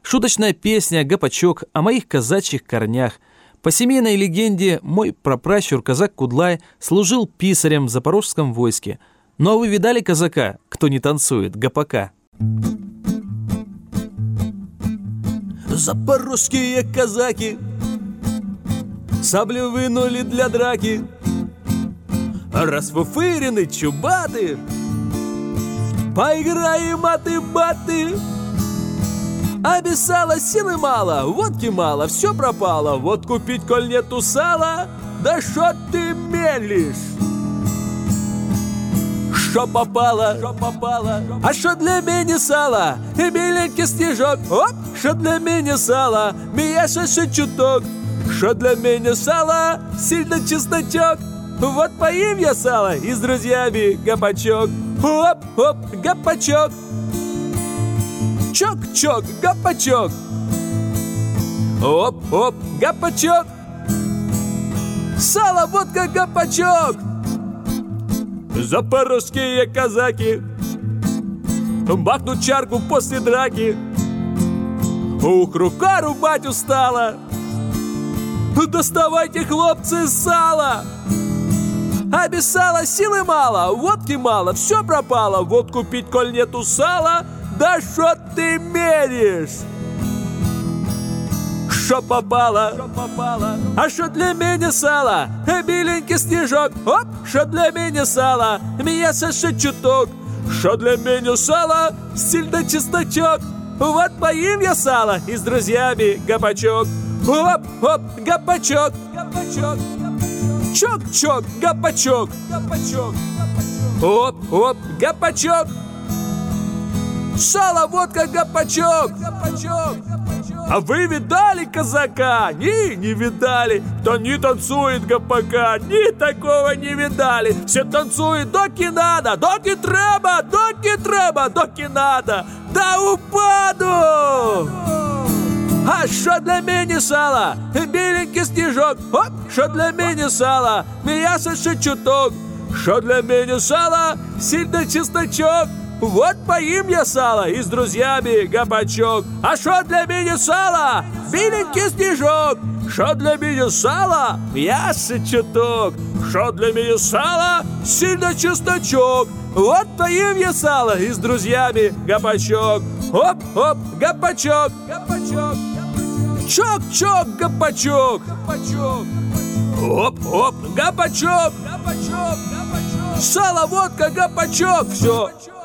Шуточная песня «Гапачок» о моих казачьих корнях. По семейной легенде, мой прапращур казак Кудлай служил писарем в запорожском войске. Ну а вы видали казака, кто не танцует, гапака? Запорожские казаки сабли вынули для драки, расфуфырены чубаты, поиграем маты-баты. Обещала силы мало, водки мало, все пропало. Вот купить, коль нету сала, да шо ты мелешь? Шо попало, а шо для меня сало? И беленький снежок, оп, шо для меня сало? Мияша шо чуток, шо для меня сало? Сильно чесночок. Вот поим я сало и с друзьями гапачок. Оп-оп, гапачок. Чок-чок, гапачок. Оп-оп, гапачок. Сало, водка, гапачок. Запорожские казаки бахнут чарку после драки. Ух, рука рубать устала. Доставайте, хлопцы, сало. А без сала силы мало, водки мало, все пропало. Вот купить, коль нету сала, да шо ты меришь? Шо попало, а шо для меня сало? Беленький снежок, оп, шо для меня сало? Мясо шо чуток, шо для меня сало? Сильно чесночок. Вот поим я сало и с друзьями гапачок. Оп-оп, гапачок. Чок-чок, гапачок. Оп-оп, гапачок. Сало, водка, гапачок. А вы видали казака? Не видали. Кто не танцует гапака, ни такого не видали. Все танцуют доки надо, доки треба, доки надо. Да упаду! А шо для меня сало? Беленький снежок, оп, шо для меня сало? Мясо шо чуток, шо для меня сало? Сильно чесночок. Вот поим я сало и с друзьями гапачок. А шо для меня сало? Беленький снежок. Шо для меня сало? Мясо чуток. Шо для меня сало? Сильно чесночок. Вот поим я сало и с друзьями гапачок. Оп-оп, гапачок. Чок-чок, гапачок. Оп-оп, гапачок. Сало, водка, гапачок. Все.